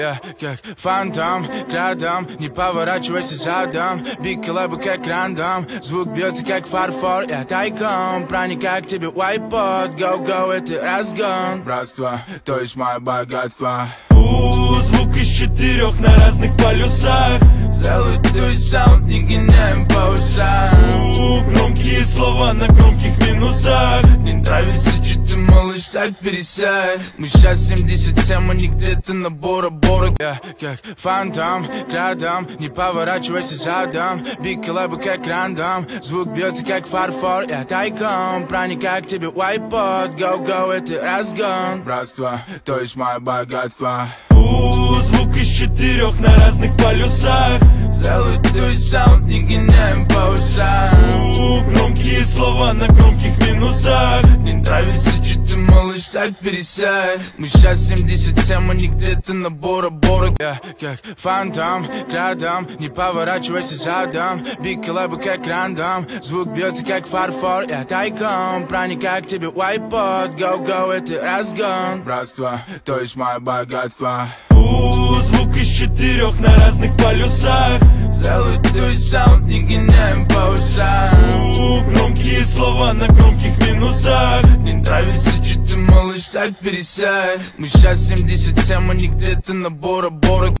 Я как фантом, рядом, не поворачивайся задом. Биг коллабы как рандом, звук бьется как фарфор. Я тайком проникаю к тебе в iPod. Go-go, это разгон. Братство, то есть мое богатство. Звук из 4 на разных полюсах. Золотой саунд, не гоняем по ушам. Громкие слова на громких минусах. Не нравится, что ты, малыш, так пересядь. Мы сейчас 77, а не где-то на Бора-Бора. Я как фантом, рядом, не поворачивайся задом. Биг коллабы как рандом, звук бьется как фарфор. Я тайком проникаю к тебе в iPod. Go-go, это разгон. Братство, то есть мое богатство. Звук из 4 на разных полюсах. Золотой саунд, не гоняем по ушам. Громкие слова на громких минусах. Не нравится, что ты, малыш, так пересядь. Мы сейчас 77, а не где-то на Бора-Бора. Я как фантом, рядом, не поворачивайся задом. Биг коллабы как рандом, звук бьется как фарфор. Я тайком проникаю к тебе в iPod. Go-go, это разгон. Братство, то есть мое богатство. Звук из 4 на разных полюсах. Золотой саунд, не гоняем по ушам. Громкие слова на громких минусах. Не нравится, что ты, малыш, так пересядь. Мы сейчас 77, а не где-то на Бора-Бора.